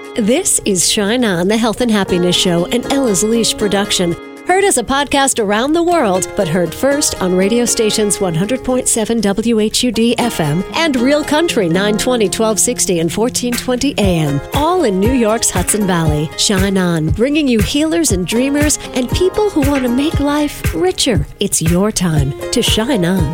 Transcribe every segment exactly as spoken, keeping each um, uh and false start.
This is Shine On, the Health and Happiness Show, an Ella's Leash production. Heard as a podcast around the world, but heard first on radio stations one hundred point seven W H U D F M and Real Country nine twenty, twelve sixty, and fourteen twenty A M, all in New York's Hudson Valley. Shine On, bringing you healers and dreamers and people who want to make life richer. It's your time to shine on.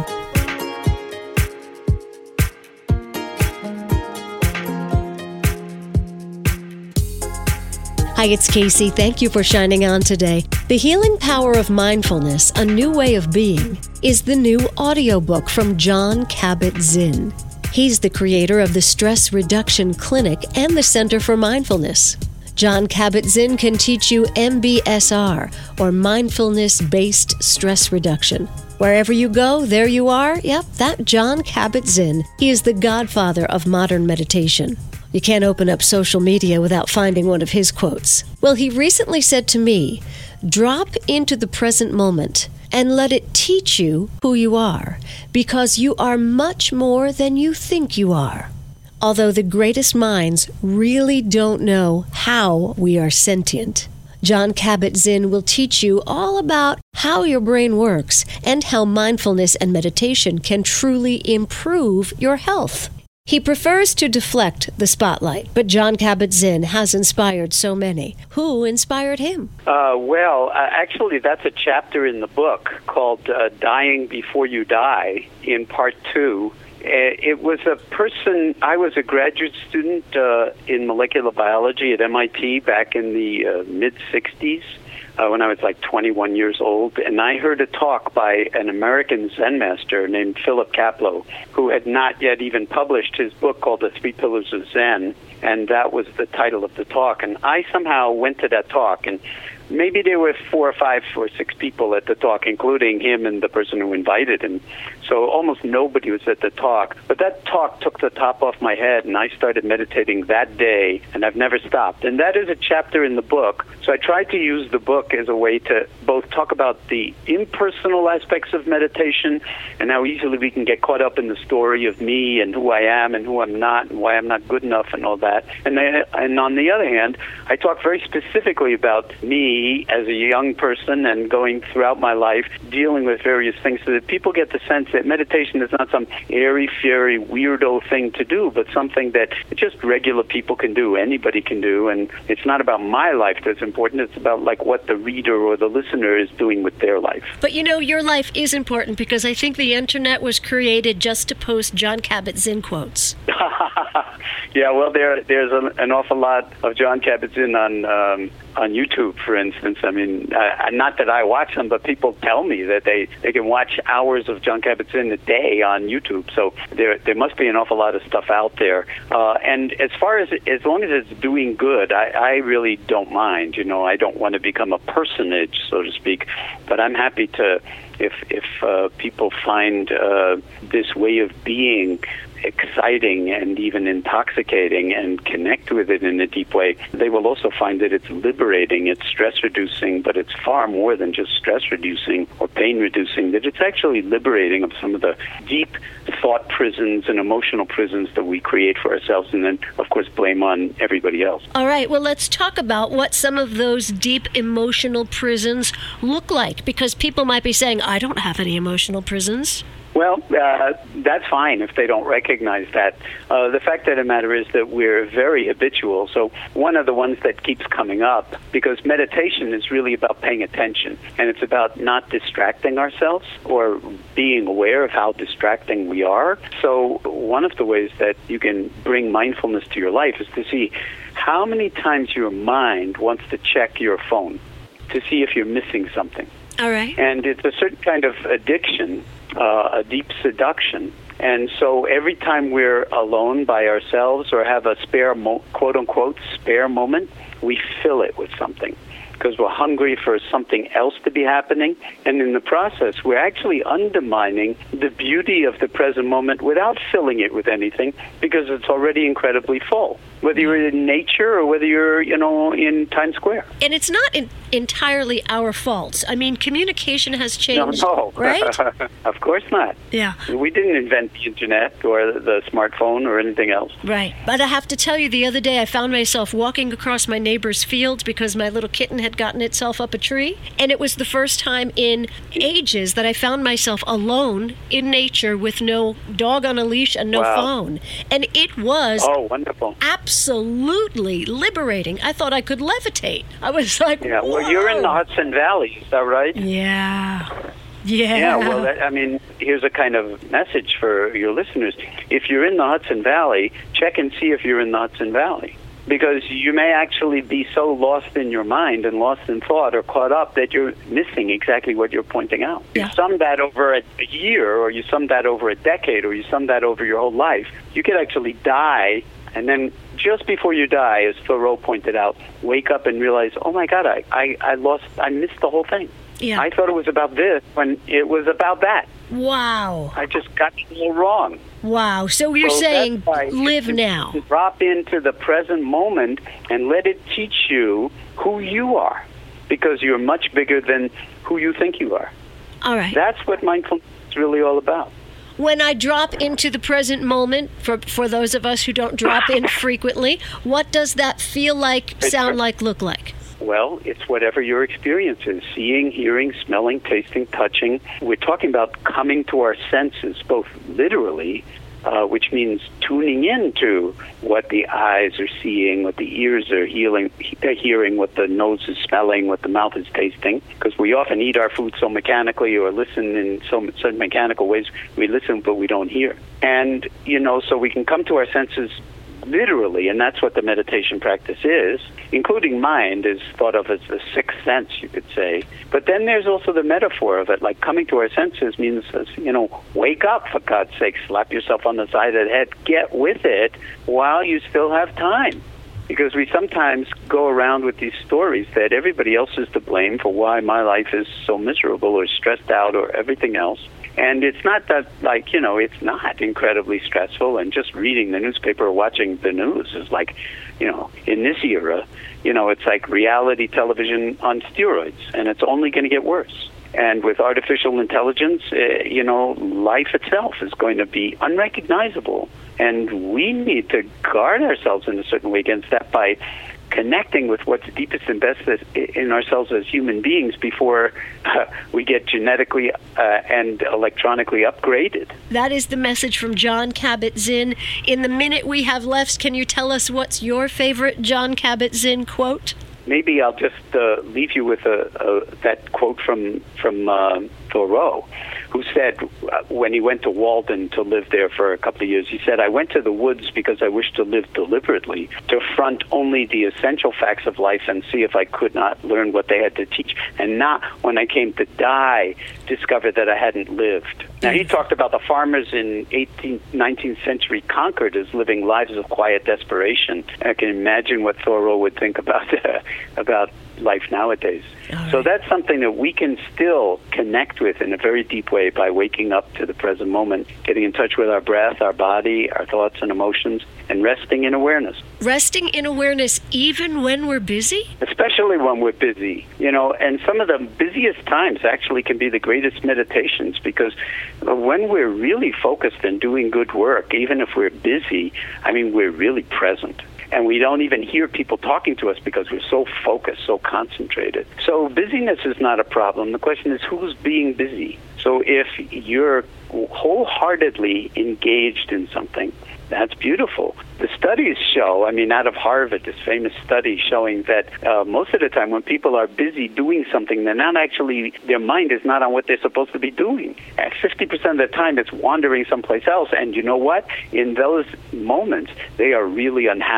Hi, it's Casey. Thank you for shining on today. The Healing Power of Mindfulness, A New Way of Being, is the new audiobook from Jon Kabat-Zinn. He's the creator of the Stress Reduction Clinic and the Center for Mindfulness. Jon Kabat-Zinn can teach you M B S R, or Mindfulness-Based Stress Reduction. Wherever you go, there you are. Yep, that Jon Kabat-Zinn. He is the godfather of modern meditation. You can't open up social media without finding one of his quotes. Well, he recently said to me, drop into the present moment and let it teach you who you are, because you are much more than you think you are. Although the greatest minds really don't know how we are sentient. Jon Kabat-Zinn will teach you all about how your brain works and how mindfulness and meditation can truly improve your health. He prefers to deflect the spotlight, but Jon Kabat-Zinn has inspired so many. Who inspired him? Uh, well, uh, actually, that's a chapter in the book called uh, Dying Before You Die, in part two. It was a person, I was a graduate student uh, in molecular biology at M I T back in the uh, mid-sixties. Uh, when I was like twenty-one years old, and I heard a talk by an American Zen master named Philip Kapleau, who had not yet even published his book called The Three Pillars of Zen, and that was the title of the talk. And I somehow went to that talk, and maybe there were four or five or six people at the talk, including him and the person who invited him. So almost nobody was at the talk. But that talk took the top off my head, and I started meditating that day, and I've never stopped. And that is a chapter in the book. So I tried to use the book as a way to both talk about the impersonal aspects of meditation and how easily we can get caught up in the story of me and who I am and who I'm not and why I'm not good enough and all that. And, then, and on the other hand, I talk very specifically about me as a young person and going throughout my life dealing with various things so that people get the sense that meditation is not some airy-fairy weirdo thing to do, but something that just regular people can do, anybody can do, and it's not about my life that's important, it's about like what the reader or the listener is doing with their life. But you know, your life is important because I think the internet was created just to post Jon Kabat-Zinn quotes. Yeah, well, there there's an, an awful lot of Jon Kabat-Zinn on um, on YouTube, for instance. I mean, uh, not that I watch them, but people tell me that they, they can watch hours of Jon Kabat-Zinn a day on YouTube. So there there must be an awful lot of stuff out there. Uh, and as far as as long as it's doing good, I, I really don't mind. You know, I don't want to become a personage, so to speak, but I'm happy to if if uh, people find uh, this way of being exciting and even intoxicating and connect with it in a deep way, they will also find that it's liberating, it's stress-reducing, but it's far more than just stress-reducing or pain-reducing, that it's actually liberating of some of the deep thought prisons and emotional prisons that we create for ourselves and then, of course, blame on everybody else. All right, well, let's talk about what some of those deep emotional prisons look like, because people might be saying, I don't have any emotional prisons. Well, uh, that's fine if they don't recognize that. Uh, the fact of the matter is that we're very habitual. So one of the ones that keeps coming up, because meditation is really about paying attention, and it's about not distracting ourselves or being aware of how distracting we are. So one of the ways that you can bring mindfulness to your life is to see how many times your mind wants to check your phone to see if you're missing something. All right. And it's a certain kind of addiction, uh, a deep seduction. And so every time we're alone by ourselves or have a spare, mo- quote-unquote, spare moment, we fill it with something. because we're hungry for something else to be happening. And in the process, we're actually undermining the beauty of the present moment without filling it with anything, because it's already incredibly full, whether you're in nature or whether you're, you know, in Times Square. And it's not in, entirely our fault. I mean, communication has changed, no, no. right? Of course not. Yeah. We didn't invent the internet or the smartphone or anything else. Right. But I have to tell you, the other day I found myself walking across my neighbor's field because my little kitten had gotten itself up a tree. And it was the first time in ages that I found myself alone in nature with no dog on a leash and no wow. phone. And it was oh, wonderful. absolutely liberating. I thought I could levitate. I was like, yeah. Whoa. Well, you're in the Hudson Valley, is that right? Yeah. Yeah. Yeah, well, that, I mean, here's a kind of message for your listeners. If you're in the Hudson Valley, check and see if you're in the Hudson Valley. Because you may actually be so lost in your mind and lost in thought or caught up that you're missing exactly what you're pointing out. Yeah. You sum that over a, a year, or you sum that over a decade, or you sum that over your whole life, you could actually die, and then just before you die, as Thoreau pointed out, wake up and realize, oh my God, I, I, I lost, I missed the whole thing. Yeah. I thought it was about this when it was about that. Wow. I just got it all wrong. Wow. So you're so saying live live now. Drop into the present moment and let it teach you who you are, because you're much bigger than who you think you are. All right. That's what mindfulness is really all about. When I drop into the present moment, for for those of us who don't drop in frequently, what does that feel like, sound like, look like? Well, it's whatever your experience is. Seeing, hearing, smelling, tasting, touching. We're talking about coming to our senses, both literally, uh, which means tuning into what the eyes are seeing, what the ears are hearing, hearing, what the nose is smelling, what the mouth is tasting. Because we often eat our food so mechanically or listen in so, so mechanical ways. We listen, but we don't hear. And, you know, so we can come to our senses literally, and that's what the meditation practice is, including mind is thought of as the sixth sense, you could say. But then there's also the metaphor of it, like coming to our senses means, you know, wake up, for God's sake, slap yourself on the side of the head, get with it while you still have time. Because we sometimes go around with these stories that everybody else is to blame for why my life is so miserable or stressed out or everything else. And it's not that, like, you know, it's not incredibly stressful, and just reading the newspaper or watching the news is like, you know, in this era, you know, it's like reality television on steroids, and it's only going to get worse. And with artificial intelligence, uh, you know, life itself is going to be unrecognizable. And we need to guard ourselves in a certain way against that by connecting with what's deepest and best in ourselves as human beings before uh, we get genetically uh, and electronically upgraded. That is the message from Jon Kabat-Zinn. In the minute we have left, can you tell us what's your favorite Jon Kabat-Zinn quote? Maybe I'll just uh, leave you with a, a, that quote from, from uh, Thoreau, who said uh, when he went to Walden to live there for a couple of years, he said, I went to the woods because I wished to live deliberately, to front only the essential facts of life and see if I could not learn what they had to teach, and not, when I came to die, discover that I hadn't lived. Now, he talked about the farmers in eighteenth, nineteenth century Concord as living lives of quiet desperation. I can imagine what Thoreau would think about uh, about life nowadays. Right. So that's something that we can still connect with in a very deep way by waking up to the present moment, getting in touch with our breath, our body, our thoughts and emotions, and resting in awareness. Resting in awareness even when we're busy? Especially when we're busy, you know, and some of the busiest times actually can be the greatest meditations, because when we're really focused and doing good work, even if we're busy, I mean, we're really present. And we don't even hear people talking to us because we're so focused, so concentrated. So busyness is not a problem. The question is, who's being busy? So if you're wholeheartedly engaged in something, that's beautiful. The studies show, I mean, out of Harvard, this famous study showing that uh, most of the time when people are busy doing something, they're not actually, their mind is not on what they're supposed to be doing. At fifty percent of the time, it's wandering someplace else. And you know what? In those moments, they are really unhappy.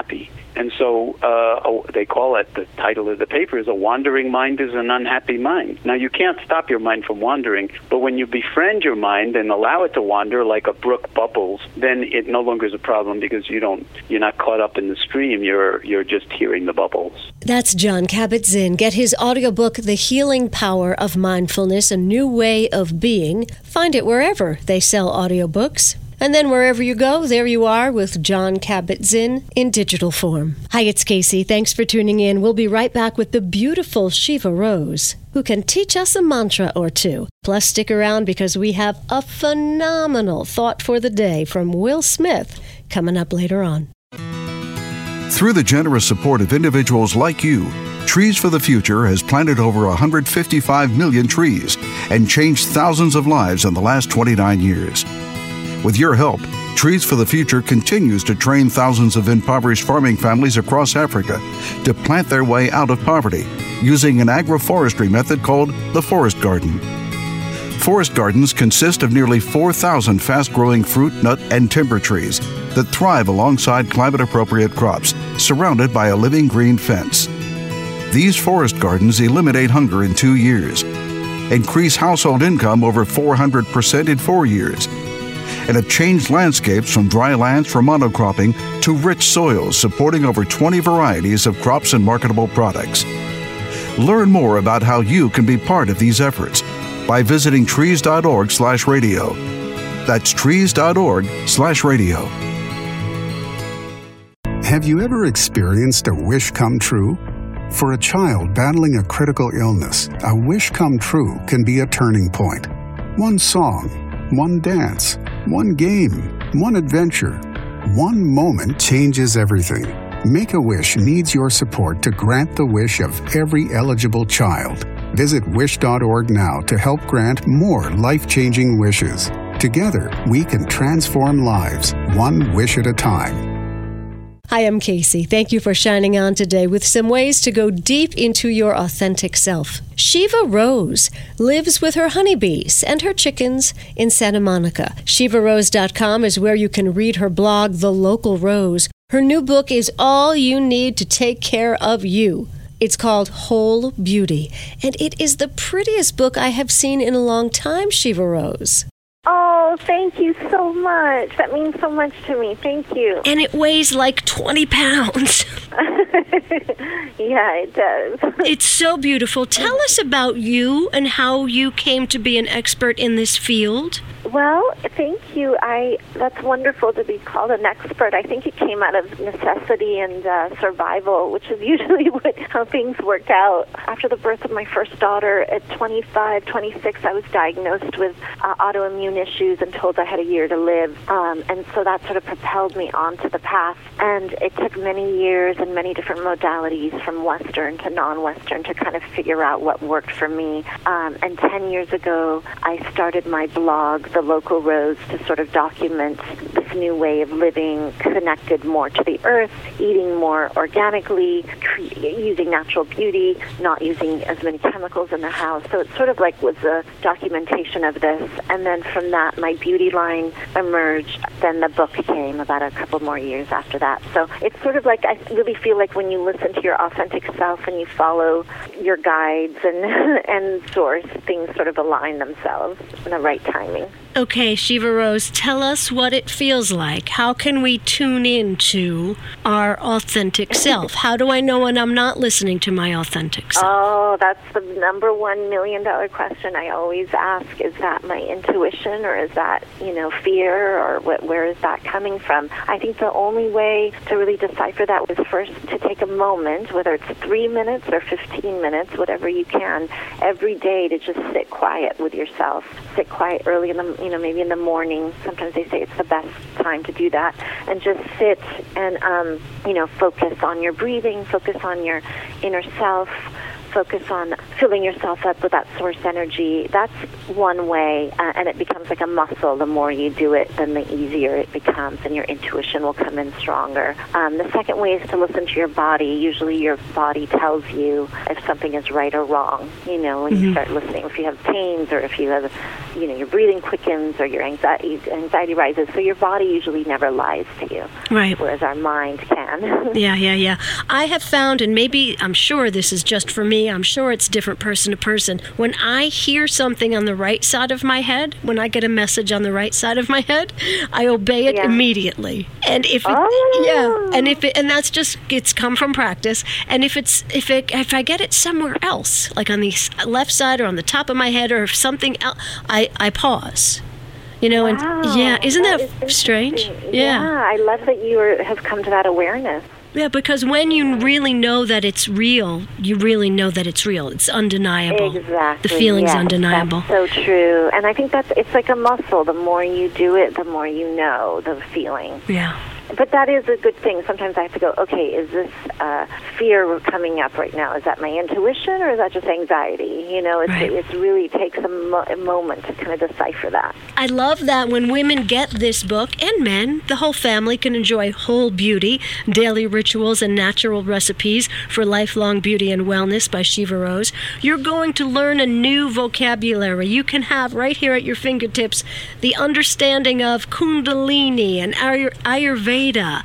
And so uh, they call it, the title of the paper is A Wandering Mind is an Unhappy Mind. Now, you can't stop your mind from wandering, but when you befriend your mind and allow it to wander like a brook bubbles, then it no longer is a problem because you don't, you're not caught up in the stream, you're, you're just hearing the bubbles. That's Jon Kabat-Zinn. Get his audiobook, The Healing Power of Mindfulness, A New Way of Being. Find it wherever they sell audiobooks. And then wherever you go, there you are with Jon Kabat-Zinn in digital form. Hi, it's Casey. Thanks for tuning in. We'll be right back with the beautiful Shiva Rose, who can teach us a mantra or two. Plus, stick around because we have a phenomenal thought for the day from Will Smith coming up later on. Through the generous support of individuals like you, Trees for the Future has planted over one hundred fifty-five million trees and changed thousands of lives in the last twenty-nine years. With your help, Trees for the Future continues to train thousands of impoverished farming families across Africa to plant their way out of poverty using an agroforestry method called the Forest Garden. Forest gardens consist of nearly four thousand fast-growing fruit, nut, and timber trees that thrive alongside climate-appropriate crops, surrounded by a living green fence. These forest gardens eliminate hunger in two years, increase household income over four hundred percent in four years, and have changed landscapes from dry lands for monocropping to rich soils supporting over twenty varieties of crops and marketable products. Learn more about how you can be part of these efforts by visiting trees.org slash radio. That's trees.org slash radio. Have you ever experienced a wish come true? For a child battling a critical illness, a wish come true can be a turning point. One song, one dance, one game, one adventure, one moment changes everything. Make-A-Wish needs your support to grant the wish of every eligible child. Visit wish dot org now to help grant more life-changing wishes. Together, we can transform lives, one wish at a time. Hi, I'm Casey. Thank you for shining on today with some ways to go deep into your authentic self. Shiva Rose lives with her honeybees and her chickens in Santa Monica. shiva rose dot com is where you can read her blog, The Local Rose. Her new book is all you need to take care of you. It's called Whole Beauty, and it is the prettiest book I have seen in a long time, Shiva Rose. Oh, thank you so much. That means so much to me. Thank you. And it weighs like twenty pounds. Yeah, it does. It's so beautiful. Tell us about you and how you came to be an expert in this field. Well, thank you. I that's wonderful to be called an expert. I think it came out of necessity and uh, survival, which is usually what, how things work out. After the birth of my first daughter at twenty-five, twenty-six, I was diagnosed with uh, autoimmune issues and told I had a year to live. Um, and so that sort of propelled me onto the path. And it took many years and many different modalities from Western to non-Western to kind of figure out what worked for me. Um, and ten years ago, I started my blog, The Local Rose, to sort of document this new way of living, connected more to the earth, eating more organically, cre- using natural beauty, not using as many chemicals in the house. So it sort of like was a documentation of this. And then from that, my beauty line emerged. Then the book came about a couple more years after that. So it's sort of like, I really feel like when you listen to your authentic self and you follow your guides and and source, things sort of align themselves in the right timing. Okay, Shiva Rose, tell us what it feels like. How can we tune into our authentic self? How do I know when I'm not listening to my authentic self? Oh, that's the number one million dollar question I always ask. Is that my intuition, or is that, you know, fear, or what, where is that coming from? I think the only way to really decipher that was first to take a moment, whether it's three minutes or fifteen minutes, whatever you can, every day to just sit quiet with yourself. Sit quiet early in the, you know, maybe in the morning. Sometimes they say it's the best time to do that. And just sit and, um, you know, focus on your breathing, focus on your inner self, focus on filling yourself up with that source energy. That's one way, uh, and it becomes like a muscle. The more you do it, then the easier it becomes, and your intuition will come in stronger. Um, the second way is to listen to your body. Usually your body tells you if something is right or wrong, you know, when mm-hmm. you start listening. If you have pains or if you have, you know, your breathing quickens or your anxiety, anxiety rises. So your body usually never lies to you. Right. Whereas our mind can. Yeah, yeah, yeah. I have found, and maybe I'm sure this is just for me, I'm sure it's different person to person. When I hear something on the right side of my head, when I get a message on the right side of my head, I obey it Yeah. immediately. And if it, Oh. yeah, and if it, and that's just, it's come from practice. And if it's if it if I get it somewhere else, like on the s- left side or on the top of my head or if something else, I I pause. You know, and Wow, yeah, isn't that, is strange? interesting. Yeah. Yeah, I love that you are, have come to that awareness. Yeah, because when you really know that it's real, you really know that it's real. It's undeniable. Exactly. The feeling's yes, undeniable. That's so true. And I think that's, it's like a muscle. The more you do it, the more you know the feeling. Yeah. But that is a good thing. Sometimes I have to go, okay, is this uh, fear coming up right now? Is that my intuition or is that just anxiety? You know, it's, Right. it really takes a, mo- a moment to kind of decipher that. I love that when women get this book, and men, the whole family can enjoy Whole Beauty, Daily Rituals and Natural Recipes for Lifelong Beauty and Wellness by Shiva Rose. You're going to learn a new vocabulary. You can have right here at your fingertips the understanding of Kundalini and Ayur- Ayurveda,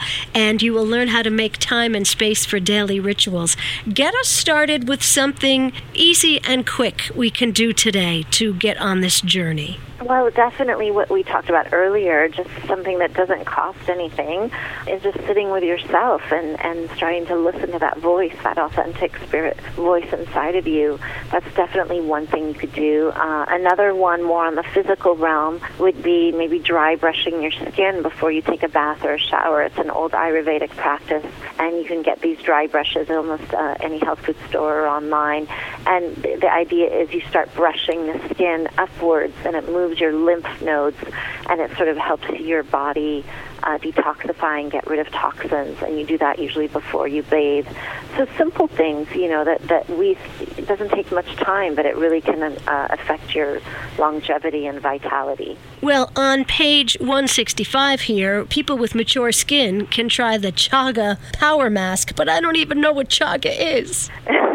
and you will learn how to make time and space for daily rituals. Get us started with something easy and quick we can do today to get on this journey. Well, definitely what we talked about earlier, just something that doesn't cost anything, is just sitting with yourself and, and starting to listen to that voice, that authentic spirit voice inside of you. That's definitely one thing you could do. Uh, another one more on the physical realm would be maybe dry brushing your skin before you take a bath or a shower. It's an old Ayurvedic practice, and you can get these dry brushes at almost uh, any health food store or online. And the, the idea is you start brushing the skin upwards, and it moves your lymph nodes, and it sort of helps your body uh, detoxify and get rid of toxins, and you do that usually before you bathe. So simple things, you know, that, that we, it doesn't take much time, but it really can uh, affect your longevity and vitality. Well, on page one sixty-five here, people with mature skin can try the Chaga Power Mask, but I don't even know what Chaga is.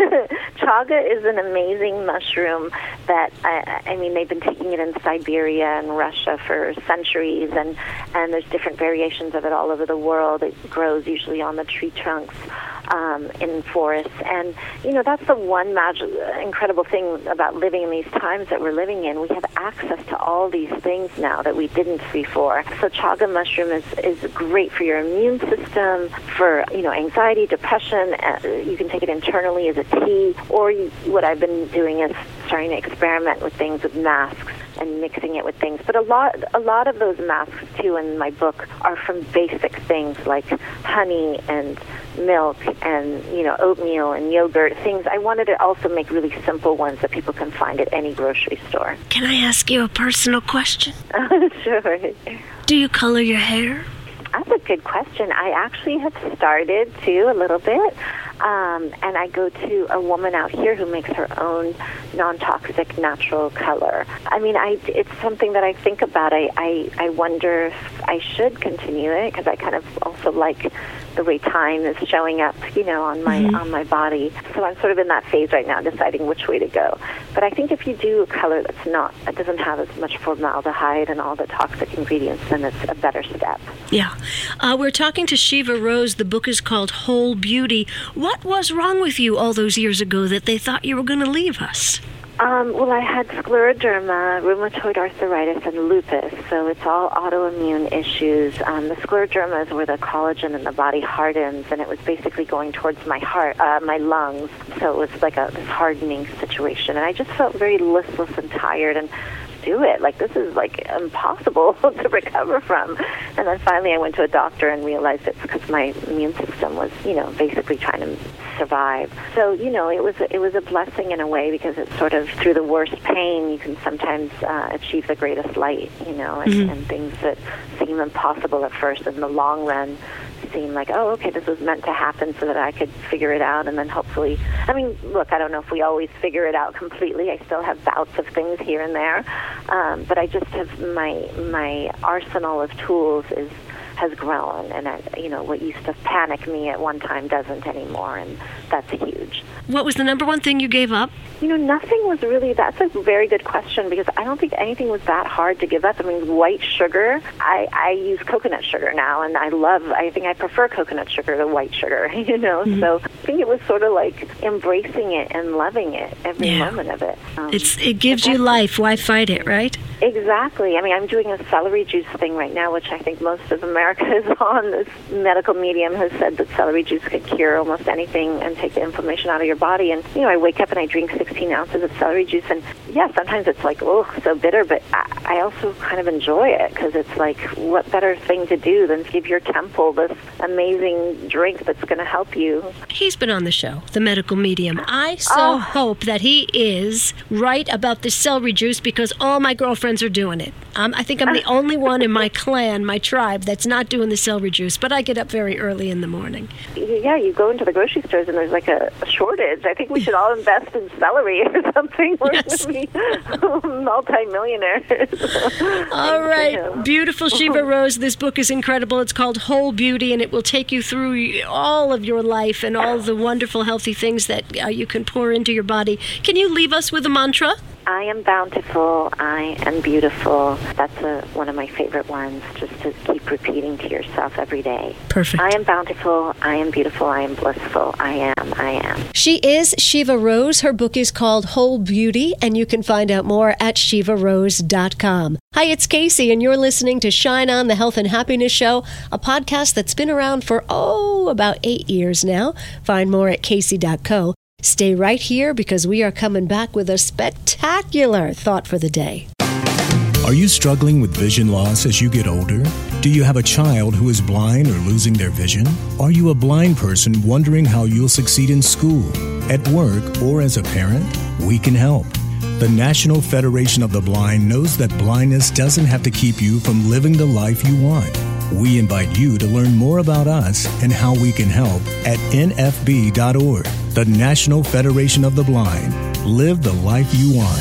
Chaga is an amazing mushroom that, I, I mean, they've been taking it in Siberia and Russia for centuries, and, and there's different variations of it all over the world. It grows usually on the tree trunks um, in forests. And, you know, that's the one magic, incredible thing about living in these times that we're living in. We have access to all these things now that we didn't before. So Chaga mushroom is, is great for your immune system, for, you know, anxiety, depression. Uh, you can take it internally as a tea, or you, what I've been doing is starting to experiment with things with masks and mixing it with things. But a lot a lot of those masks, too, in my book are from basic things like honey and milk and, you know, oatmeal and yogurt, things. I wanted to also make really simple ones that people can find at any grocery store. Can I ask you a personal question? Sure. Do you color your hair? That's a good question. I actually have started to a little bit. Um, and I go to a woman out here who makes her own non-toxic natural color. I mean, I, it's something that I think about. I, I, I wonder if I should continue it, because I kind of also like the way time is showing up, you know, on my mm-hmm. on my body. So I'm sort of in that phase right now, deciding which way to go. But I think if you do a color that's not, that doesn't have as much formaldehyde and all the toxic ingredients, then it's a better step. Yeah. Uh, we're talking to Shiva Rose. The book is called Whole Beauty. What was wrong with you all those years ago that they thought you were going to leave us? Um, well, I had scleroderma, rheumatoid arthritis, and lupus, so it's all autoimmune issues. Um, the scleroderma is where the collagen in the body hardens, and it was basically going towards my heart, uh, my lungs, so it was like a this hardening situation. And I just felt very listless and tired, and do it. Like, this is, like, impossible to recover from. And then finally I went to a doctor and realized it's because my immune system was, you know, basically trying to survive. So, you know, it was a, it was a blessing in a way, because it's sort of through the worst pain you can sometimes uh, achieve the greatest light, you know, and, mm-hmm. and things that seem impossible at first in the long run seem like, oh, okay, this was meant to happen so that I could figure it out, and then hopefully, I mean, look, I don't know if we always figure it out completely. I still have bouts of things here and there, um, but I just have my my arsenal of tools is has grown, and I, you know, what used to panic me at one time doesn't anymore, and that's huge. What was the number one thing you gave up? You know, nothing was really, that's a very good question, because I don't think anything was that hard to give up. I mean, white sugar, I, I use coconut sugar now, and I love, I think I prefer coconut sugar to white sugar, you know, mm-hmm. so I think it was sort of like embracing it and loving it, every yeah. moment of it. Um, it's It gives you life. Why fight it, right? Exactly. I mean, I'm doing a celery juice thing right now, which I think most of America is on. This medical medium has said that celery juice could cure almost anything and take the inflammation out of your body. And, you know, I wake up and I drink sixteen ounces of celery juice. And, yeah, sometimes it's like, oh, so bitter. But I, I also kind of enjoy it, because it's like, what better thing to do than give your temple this amazing drink that's going to help you. He's been on the show, the medical medium. I so oh. hope that he is right about the celery juice, because all my girlfriends are doing it. Um, I think I'm the only one in my clan, my tribe, that's not doing the celery juice, but I get up very early in the morning. Yeah, you go into the grocery stores and there's like a, a shortage. I think we should all invest in celery or something. We're yes. going to be multi-millionaires. All right. Beautiful Shiva Rose. This book is incredible. It's called Whole Beauty, and it will take you through all of your life and all the wonderful, healthy things that uh, you can pour into your body. Can you leave us with a mantra? I am bountiful, I am beautiful. That's a, one of my favorite ones, just to keep repeating to yourself every day. Perfect. I am bountiful, I am beautiful, I am blissful, I am, I am. She is Shiva Rose. Her book is called Whole Beauty, and you can find out more at shiva rose dot com. Hi, it's Casey, and you're listening to Shine On, the Health and Happiness Show, a podcast that's been around for, oh, about eight years now. Find more at casey dot co. Stay right here, because we are coming back with a spectacular thought for the day. Are you struggling with vision loss as you get older? Do you have a child who is blind or losing their vision? Are you a blind person wondering how you'll succeed in school, at work, or as a parent? We can help. The National Federation of the Blind knows that blindness doesn't have to keep you from living the life you want. We invite you to learn more about us and how we can help at N F B dot org. The National Federation of the Blind. Live the life you want.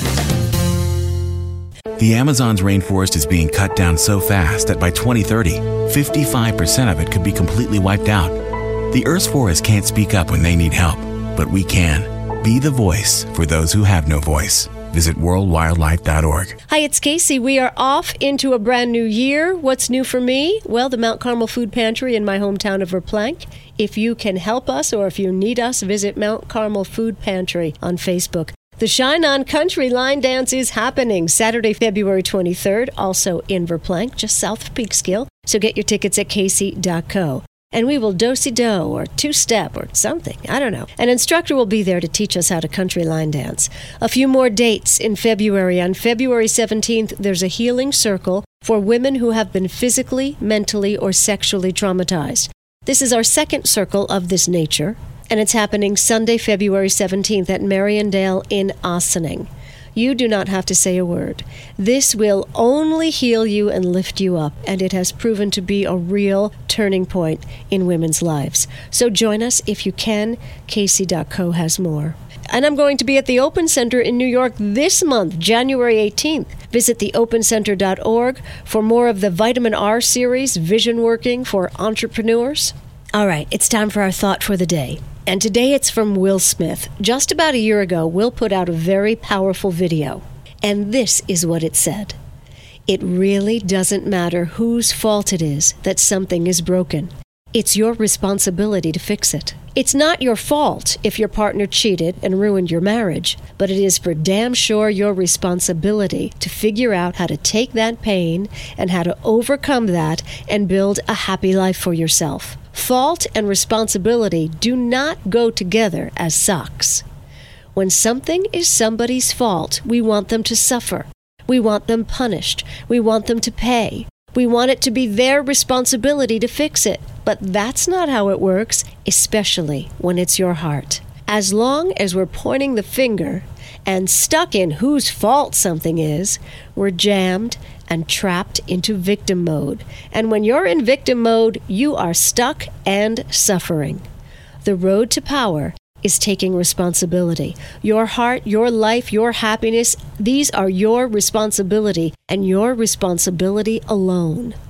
The Amazon's rainforest is being cut down so fast that by twenty thirty, fifty-five percent of it could be completely wiped out. The Earth's forests can't speak up when they need help, but we can. Be the voice for those who have no voice. Visit world wildlife dot org. Hi, it's Casey. We are off into a brand new year. What's new for me? Well, the Mount Carmel Food Pantry in my hometown of Verplanck. If you can help us, or if you need us, visit Mount Carmel Food Pantry on Facebook. The Shine On Country Line Dance is happening Saturday, February twenty-third, also in Verplanck, just south of Peekskill. So get your tickets at casey dot co. And we will do-si-do or two-step or something. I don't know. An instructor will be there to teach us how to country line dance. A few more dates in February. On February seventeenth, there's a healing circle for women who have been physically, mentally, or sexually traumatized. This is our second circle of this nature, and it's happening Sunday, February seventeenth at Mariondale in Ossining. You do not have to say a word. This will only heal you and lift you up, and it has proven to be a real turning point in women's lives. So join us if you can. casey dot co has more. And I'm going to be at the Open Center in New York this month, January eighteenth. Visit the open center dot org for more of the Vitamin R series, Vision Working for Entrepreneurs. All right, it's time for our thought for the day. And today it's from Will Smith. Just about a year ago, Will put out a very powerful video. And this is what it said. It really doesn't matter whose fault it is that something is broken. It's your responsibility to fix it. It's not your fault if your partner cheated and ruined your marriage, but it is for damn sure your responsibility to figure out how to take that pain and how to overcome that and build a happy life for yourself. Fault and responsibility do not go together as socks. When something is somebody's fault, we want them to suffer. We want them punished. We want them to pay. We want it to be their responsibility to fix it. But that's not how it works, especially when it's your heart. As long as we're pointing the finger and stuck in whose fault something is, we're jammed and trapped into victim mode. And when you're in victim mode, you are stuck and suffering. The road to power is taking responsibility. Your heart, your life, your happiness, these are your responsibility and your responsibility alone.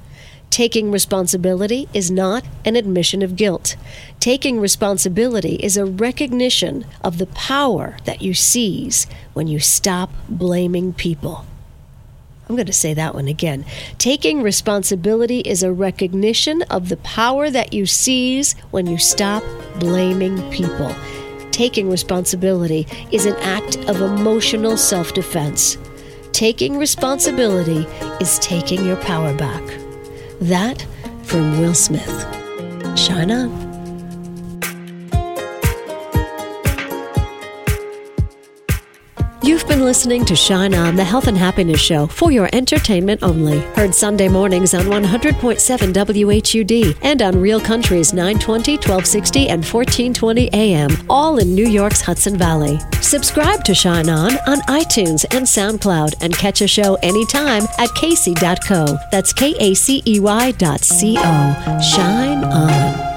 Taking responsibility is not an admission of guilt. Taking responsibility is a recognition of the power that you seize when you stop blaming people. I'm going to say that one again. Taking responsibility is a recognition of the power that you seize when you stop blaming people. Taking responsibility is an act of emotional self-defense. Taking responsibility is taking your power back. That from Will Smith. Shine on. You've been listening to Shine On, the Health and Happiness Show, for your entertainment only. Heard Sunday mornings on one hundred point seven W H U D and on Real Country's nine twenty, twelve sixty, and fourteen twenty A M, all in New York's Hudson Valley. Subscribe to Shine On on iTunes and SoundCloud and catch a show anytime at K C dot co. That's K A C E Y dot C O. Shine On.